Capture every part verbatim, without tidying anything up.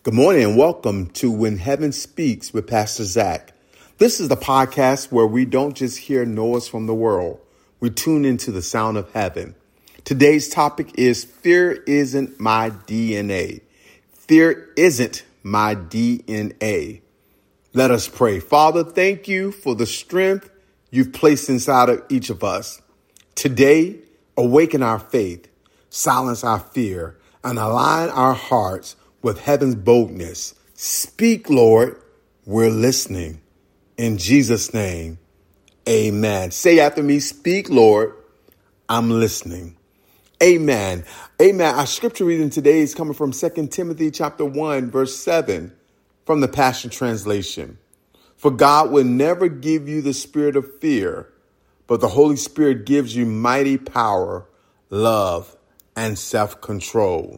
Good morning and welcome to When Heaven Speaks with Pastor Zach. This is the podcast where we don't just hear noise from the world. We tune into the sound of heaven. Today's topic is Fear Isn't My D N A. Fear isn't my D N A. Let us pray. Father, thank you for the strength you've placed inside of each of us. Today, awaken our faith, silence our fear, and align our hearts with heaven's boldness. Speak, Lord, we're listening. In Jesus' name, amen. Say after me, speak, Lord, I'm listening. Amen. Amen. Our scripture reading today is coming from Second Timothy chapter one, verse seven from the Passion Translation. For God will never give you the spirit of fear, but the Holy Spirit gives you mighty power, love, and self-control.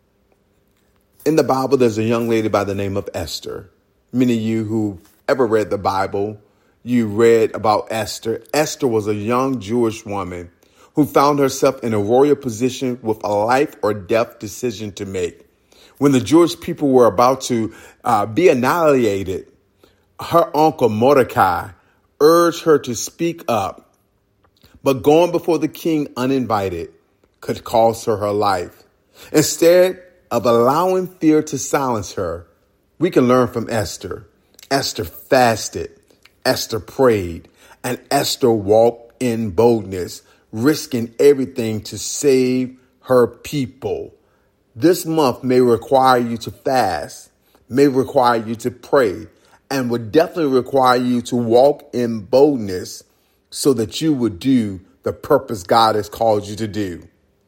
In the Bible, there's a young lady by the name of Esther. Many of you who ever read the Bible, you read about Esther. Esther was a young Jewish woman who found herself in a royal position with a life or death decision to make. When the Jewish people were about to uh, be annihilated, her uncle Mordecai urged her to speak up, but going before the king uninvited could cost her her life. Instead of allowing fear to silence her, we can learn from Esther. Esther fasted, Esther prayed, and Esther walked in boldness, risking everything to save her people. This month may require you to fast, may require you to pray, and would definitely require you to walk in boldness so that you would do the purpose God has called you to do.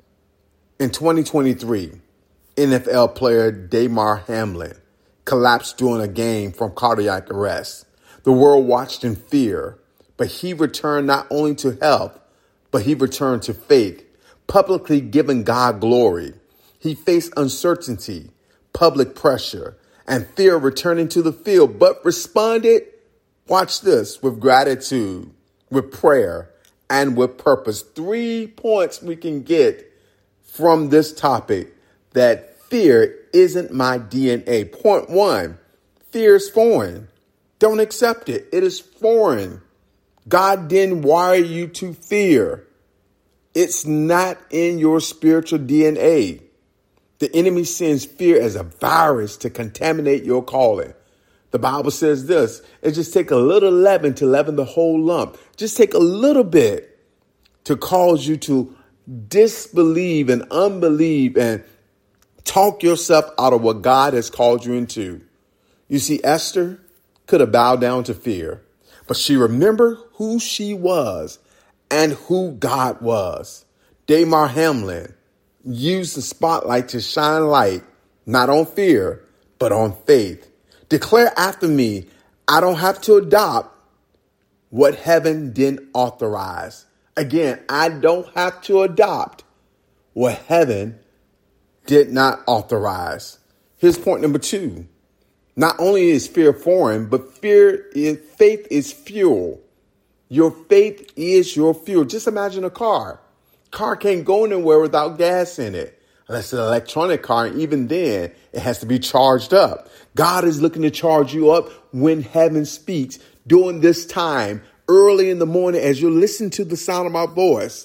In twenty twenty-three, N F L player Damar Hamlin collapsed during a game from cardiac arrest. The world watched in fear, but he returned not only to health, but he returned to faith, publicly giving God glory. He faced uncertainty, public pressure, and fear returning to the field, but responded, watch this, with gratitude, with prayer, and with purpose. Three points we can get from this topic: that fear isn't my D N A. Point one, fear is foreign. Don't accept it. It is foreign. God didn't wire you to fear. It's not in your spiritual D N A. The enemy sends fear as a virus to contaminate your calling. The Bible says this: it just take a little leaven to leaven the whole lump. Just take a little bit to cause you to disbelieve and unbelieve and talk yourself out of what God has called you into. You see, Esther could have bowed down to fear, but she remembered who she was and who God was. Damar Hamlin used the spotlight to shine light, not on fear, but on faith. Declare after me, I don't have to adopt what heaven didn't authorize. Again, I don't have to adopt what heaven did not authorize. Here's point number two. Not only is fear foreign, but fear is, faith is fuel. Your faith is your fuel. Just imagine a car. Car can't go anywhere without gas in it. Unless it's an electronic car, and even then, it has to be charged up. God is looking to charge you up when heaven speaks during this time, early in the morning, as you listen to the sound of my voice.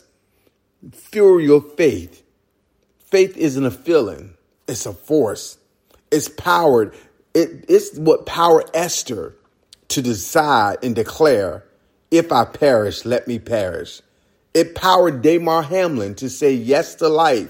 Fuel your faith. Faith isn't a feeling. It's a force. It's powered. It, it's what powered Esther to decide and declare, if I perish, let me perish. It powered Damar Hamlin to say yes to life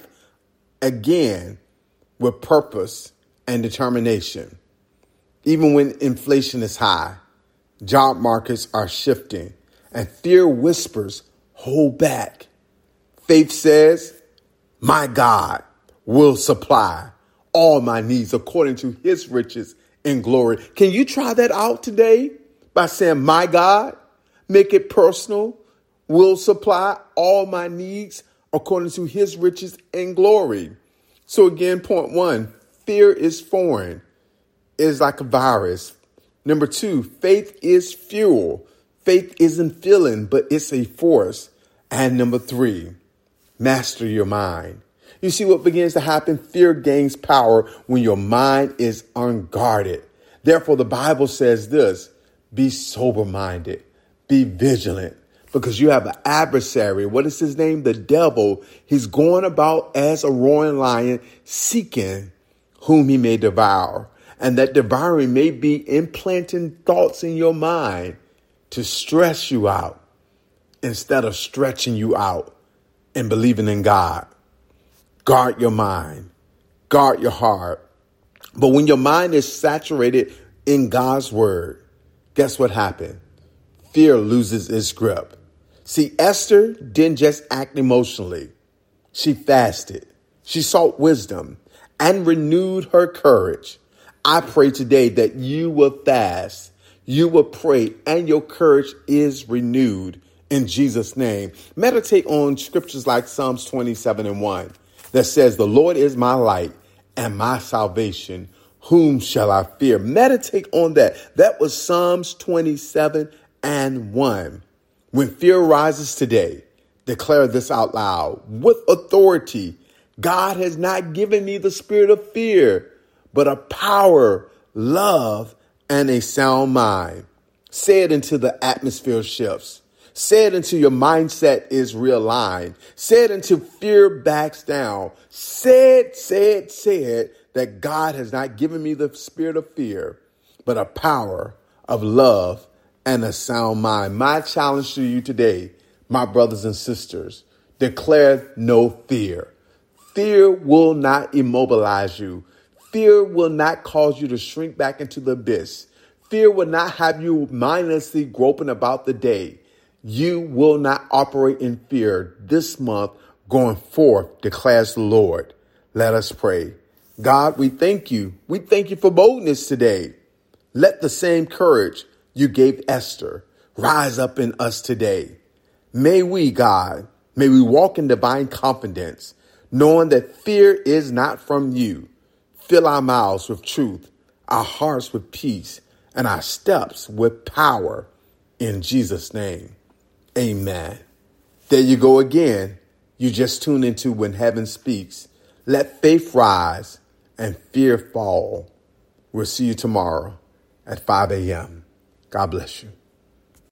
again with purpose and determination. Even when inflation is high, job markets are shifting, and fear whispers, hold back. Faith says, my God will supply all my needs according to his riches in glory. Can you try that out today by saying, my God, make it personal, will supply all my needs according to his riches in glory. So again, point one, fear is foreign. It is like a virus. Number two, faith is fuel. Faith isn't feeling, but it's a force. And number three, master your mind. You see what begins to happen? Fear gains power when your mind is unguarded. Therefore, the Bible says this: be sober-minded, be vigilant, because you have an adversary. What is his name? The devil. He's going about as a roaring lion, seeking whom he may devour. And that devouring may be implanting thoughts in your mind to stress you out instead of stretching you out and believing in God. Guard your mind. Guard your heart. But when your mind is saturated in God's word, guess what happened? Fear loses its grip. See, Esther didn't just act emotionally. She fasted. She sought wisdom and renewed her courage. I pray today that you will fast, you will pray, and your courage is renewed in Jesus' name. Meditate on scriptures like Psalms twenty-seven and one that says, the Lord is my light and my salvation. Whom shall I fear? Meditate on that. That was Psalms twenty-seven and one. When fear rises today, declare this out loud with authority. God has not given me the spirit of fear, but a power, love, and a sound mind. Say it until the atmosphere shifts. Say it until your mindset is realigned. Say it until fear backs down. Say it, say it, say it, that God has not given me the spirit of fear, but a power of love and a sound mind. My challenge to you today, my brothers and sisters, declare no fear. Fear will not immobilize you. Fear will not cause you to shrink back into the abyss. Fear will not have you mindlessly groping about the day. You will not operate in fear this month going forth, declares the Lord. Let us pray. God, we thank you. We thank you for boldness today. Let the same courage you gave Esther rise up in us today. May we, God, may we walk in divine confidence, knowing that fear is not from you. Fill our mouths with truth, our hearts with peace, and our steps with power. In Jesus' name, amen. There you go again. You just tuned into When Heaven Speaks. Let faith rise and fear fall. We'll see you tomorrow at five a.m. God bless you.